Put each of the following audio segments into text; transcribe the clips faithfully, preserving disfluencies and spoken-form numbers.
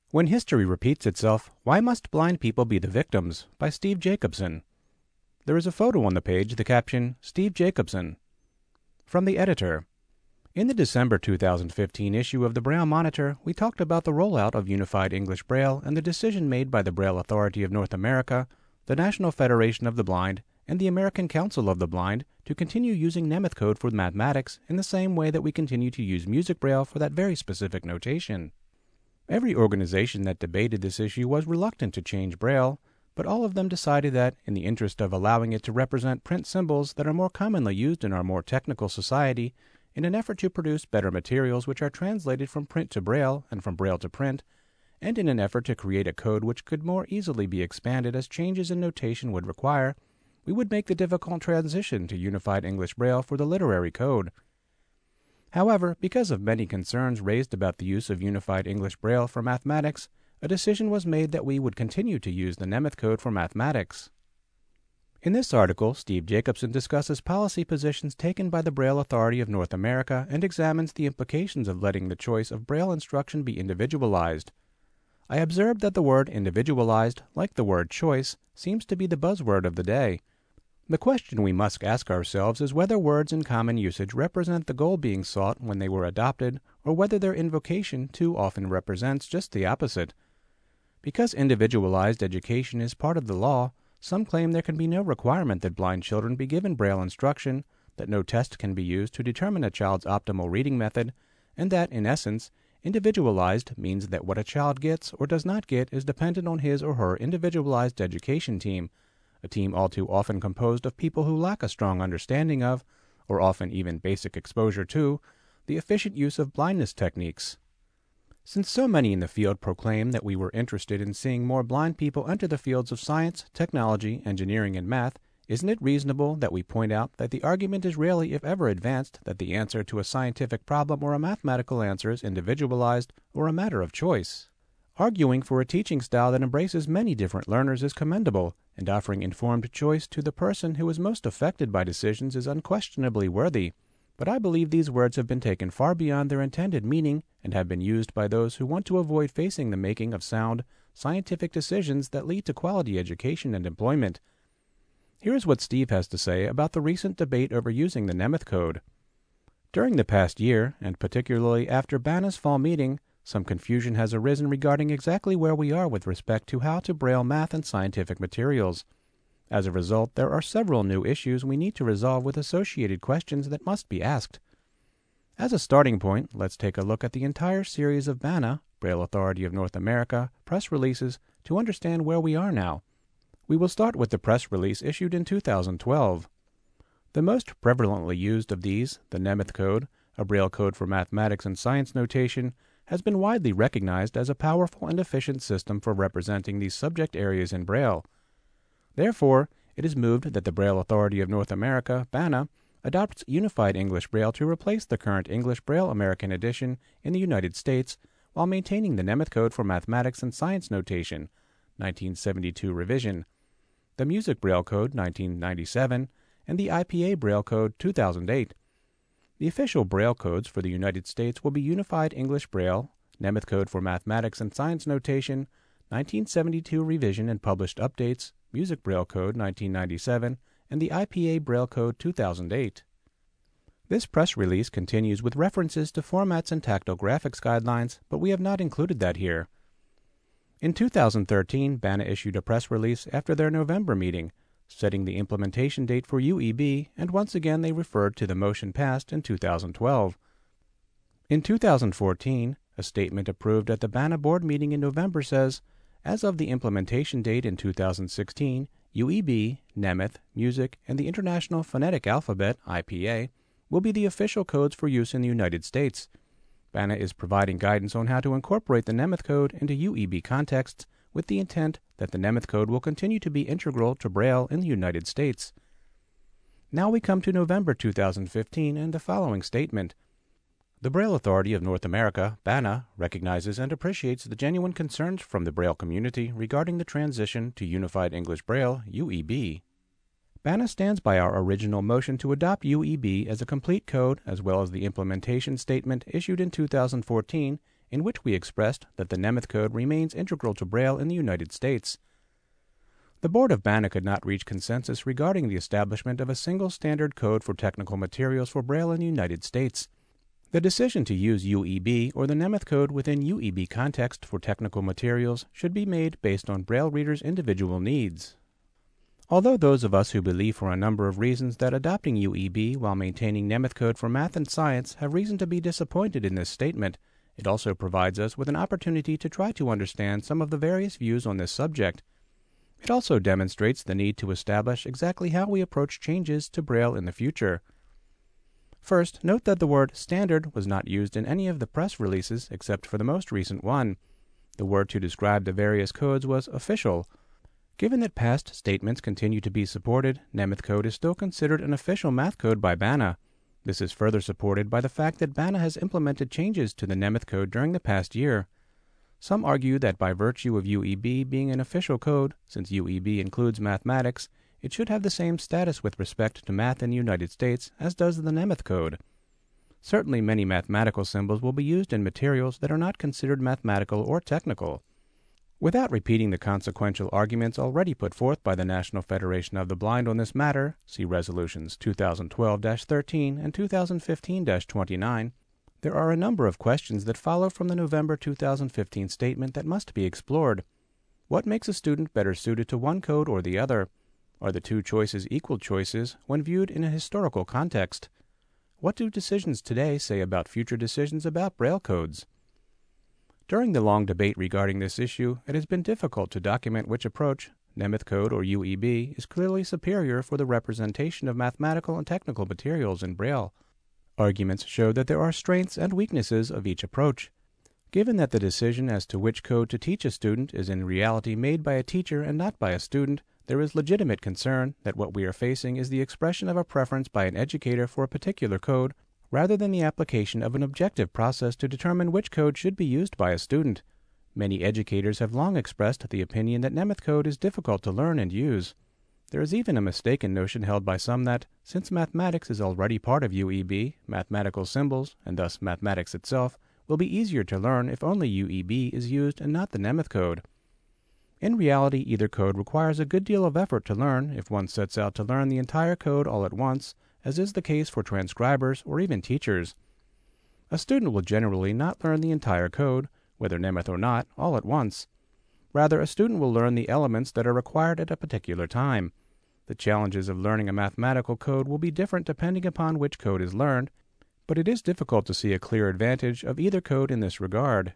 When History Repeats Itself, Why Must Blind People Be the Victims? By Steve Jacobson. There is a photo on the page, the caption, Steve Jacobson. From the editor. In the December two thousand fifteen issue of the Braille Monitor, we talked about the rollout of Unified English Braille and the decision made by the Braille Authority of North America, the National Federation of the Blind, and the American Council of the Blind to continue using Nemeth code for mathematics in the same way that we continue to use Music Braille for that very specific notation. Every organization that debated this issue was reluctant to change Braille, but all of them decided that, in the interest of allowing it to represent print symbols that are more commonly used in our more technical society, in an effort to produce better materials which are translated from print to Braille and from Braille to print, and in an effort to create a code which could more easily be expanded as changes in notation would require, we would make the difficult transition to Unified English Braille for the literary code. However, because of many concerns raised about the use of Unified English Braille for mathematics, a decision was made that we would continue to use the Nemeth code for mathematics. In this article, Steve Jacobson discusses policy positions taken by the Braille Authority of North America and examines the implications of letting the choice of Braille instruction be individualized. I observed that the word individualized, like the word choice, seems to be the buzzword of the day. The question we must ask ourselves is whether words in common usage represent the goal being sought when they were adopted, or whether their invocation too often represents just the opposite. Because individualized education is part of the law, some claim there can be no requirement that blind children be given Braille instruction, that no test can be used to determine a child's optimal reading method, and that, in essence, individualized means that what a child gets or does not get is dependent on his or her individualized education team, a team all too often composed of people who lack a strong understanding of, or often even basic exposure to, the efficient use of blindness techniques. Since so many in the field proclaim that we were interested in seeing more blind people enter the fields of science, technology, engineering, and math, isn't it reasonable that we point out that the argument is rarely if ever advanced that the answer to a scientific problem or a mathematical answer is individualized or a matter of choice? Arguing for a teaching style that embraces many different learners is commendable, and offering informed choice to the person who is most affected by decisions is unquestionably worthy. But I believe these words have been taken far beyond their intended meaning and have been used by those who want to avoid facing the making of sound, scientific decisions that lead to quality education and employment. Here is what Steve has to say about the recent debate over using the Nemeth code. During the past year, and particularly after B A N A's fall meeting, some confusion has arisen regarding exactly where we are with respect to how to Braille math and scientific materials. As a result, there are several new issues we need to resolve with associated questions that must be asked. As a starting point, let's take a look at the entire series of B A N A, Braille Authority of North America, press releases to understand where we are now. We will start with the press release issued in two thousand twelve. The most prevalently used of these, the Nemeth code, a Braille code for mathematics and science notation, has been widely recognized as a powerful and efficient system for representing these subject areas in Braille. Therefore, it is moved that the Braille Authority of North America, B A N A, adopts Unified English Braille to replace the current English Braille American Edition in the United States while maintaining the Nemeth code for mathematics and science notation, nineteen seventy-two revision, the Music Braille code, nineteen ninety-seven, and the I P A Braille code, two thousand eight. The official Braille codes for the United States will be Unified English Braille, Nemeth code for mathematics and science notation, nineteen seventy-two revision and published updates, Music Braille code, nineteen ninety-seven, and the I P A Braille code, two thousand eight. This press release continues with references to formats and tactile graphics guidelines, but we have not included that here. In two thousand thirteen, B A N A issued a press release after their November meeting, setting the implementation date for U E B, and once again they referred to the motion passed in two thousand twelve. In two thousand fourteen, a statement approved at the B A N A board meeting in November says, as of the implementation date in two thousand sixteen, U E B, Nemeth, Music, and the International Phonetic Alphabet, I P A, will be the official codes for use in the United States. B A N A is providing guidance on how to incorporate the Nemeth code into U E B contexts with the intent that the Nemeth code will continue to be integral to Braille in the United States. Now we come to November two thousand fifteen and the following statement. The Braille Authority of North America, B A N A, recognizes and appreciates the genuine concerns from the Braille community regarding the transition to Unified English Braille, U E B. B A N A stands by our original motion to adopt U E B as a complete code as well as the implementation statement issued in two thousand fourteen in which we expressed that the Nemeth Code remains integral to Braille in the United States. The Board of B A N A could not reach consensus regarding the establishment of a single standard code for technical materials for Braille in the United States. The decision to use U E B or the Nemeth Code within U E B context for technical materials should be made based on Braille readers' individual needs. Although those of us who believe for a number of reasons that adopting U E B while maintaining Nemeth Code for math and science have reason to be disappointed in this statement, it also provides us with an opportunity to try to understand some of the various views on this subject. It also demonstrates the need to establish exactly how we approach changes to Braille in the future. First, note that the word standard was not used in any of the press releases except for the most recent one. The word to describe the various codes was official. Given that past statements continue to be supported, Nemeth Code is still considered an official math code by B A N A. This is further supported by the fact that B A N A has implemented changes to the Nemeth Code during the past year. Some argue that by virtue of U E B being an official code, since U E B includes mathematics, it should have the same status with respect to math in the United States as does the Nemeth Code. Certainly many mathematical symbols will be used in materials that are not considered mathematical or technical. Without repeating the consequential arguments already put forth by the National Federation of the Blind on this matter, see Resolutions two thousand twelve dash thirteen and two thousand fifteen dash twenty-nine, there are a number of questions that follow from the November two thousand fifteen statement that must be explored. What makes a student better suited to one code or the other? Are the two choices equal choices when viewed in a historical context? What do decisions today say about future decisions about Braille codes? During the long debate regarding this issue, it has been difficult to document which approach, Nemeth Code or U E B, is clearly superior for the representation of mathematical and technical materials in Braille. Arguments show that there are strengths and weaknesses of each approach. Given that the decision as to which code to teach a student is in reality made by a teacher and not by a student, there is legitimate concern that what we are facing is the expression of a preference by an educator for a particular code, rather than the application of an objective process to determine which code should be used by a student. Many educators have long expressed the opinion that Nemeth Code is difficult to learn and use. There is even a mistaken notion held by some that, since mathematics is already part of U E B, mathematical symbols, and thus mathematics itself, will be easier to learn if only U E B is used and not the Nemeth Code. In reality, either code requires a good deal of effort to learn if one sets out to learn the entire code all at once, as is the case for transcribers or even teachers. A student will generally not learn the entire code, whether Nemeth or not, all at once. Rather, a student will learn the elements that are required at a particular time. The challenges of learning a mathematical code will be different depending upon which code is learned, but it is difficult to see a clear advantage of either code in this regard.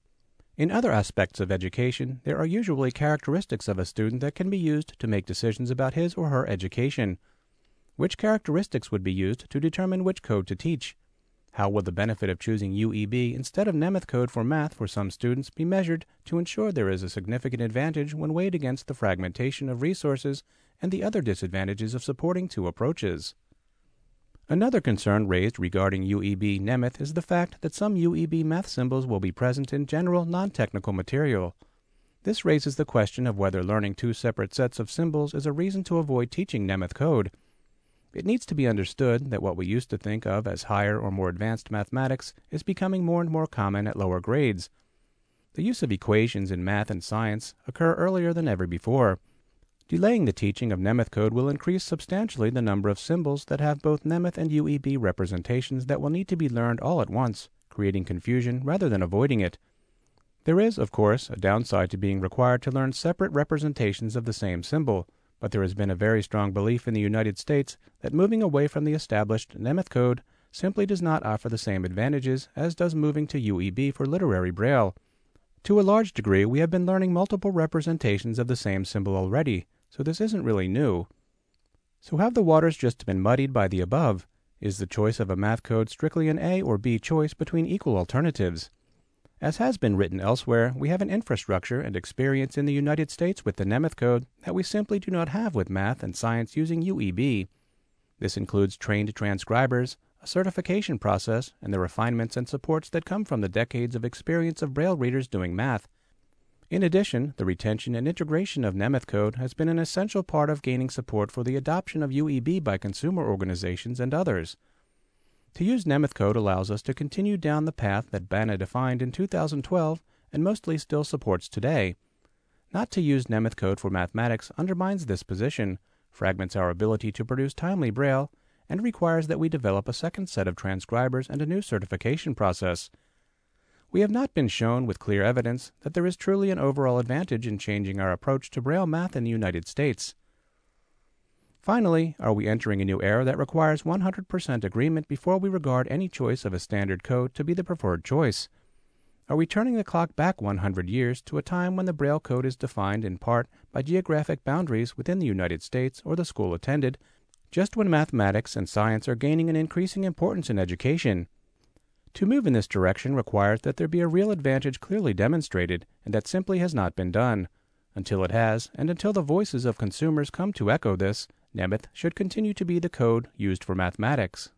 In other aspects of education, there are usually characteristics of a student that can be used to make decisions about his or her education. Which characteristics would be used to determine which code to teach? How will the benefit of choosing U E B instead of Nemeth Code for math for some students be measured to ensure there is a significant advantage when weighed against the fragmentation of resources and the other disadvantages of supporting two approaches? Another concern raised regarding U E B Nemeth is the fact that some U E B math symbols will be present in general non-technical material. This raises the question of whether learning two separate sets of symbols is a reason to avoid teaching Nemeth Code. It needs to be understood that what we used to think of as higher or more advanced mathematics is becoming more and more common at lower grades. The use of equations in math and science occur earlier than ever before. Delaying the teaching of Nemeth Code will increase substantially the number of symbols that have both Nemeth and U E B representations that will need to be learned all at once, creating confusion rather than avoiding it. There is, of course, a downside to being required to learn separate representations of the same symbol, but there has been a very strong belief in the United States that moving away from the established Nemeth Code simply does not offer the same advantages as does moving to U E B for literary Braille. To a large degree, we have been learning multiple representations of the same symbol already, so this isn't really new. So have the waters just been muddied by the above? Is the choice of a math code strictly an A or B choice between equal alternatives? As has been written elsewhere, we have an infrastructure and experience in the United States with the Nemeth Code that we simply do not have with math and science using U E B. This includes trained transcribers, a certification process, and the refinements and supports that come from the decades of experience of Braille readers doing math. In addition, the retention and integration of Nemeth Code has been an essential part of gaining support for the adoption of U E B by consumer organizations and others. To use Nemeth code allows us to continue down the path that B A N A defined in two thousand twelve and mostly still supports today. Not to use Nemeth code for mathematics undermines this position, fragments our ability to produce timely Braille, and requires that we develop a second set of transcribers and a new certification process. We have not been shown with clear evidence that there is truly an overall advantage in changing our approach to Braille math in the United States. Finally, are we entering a new era that requires one hundred percent agreement before we regard any choice of a standard code to be the preferred choice? Are we turning the clock back one hundred years to a time when the Braille code is defined in part by geographic boundaries within the United States or the school attended, just when mathematics and science are gaining an increasing importance in education? To move in this direction requires that there be a real advantage clearly demonstrated, and that simply has not been done. Until it has, and until the voices of consumers come to echo this, Nemeth should continue to be the code used for mathematics.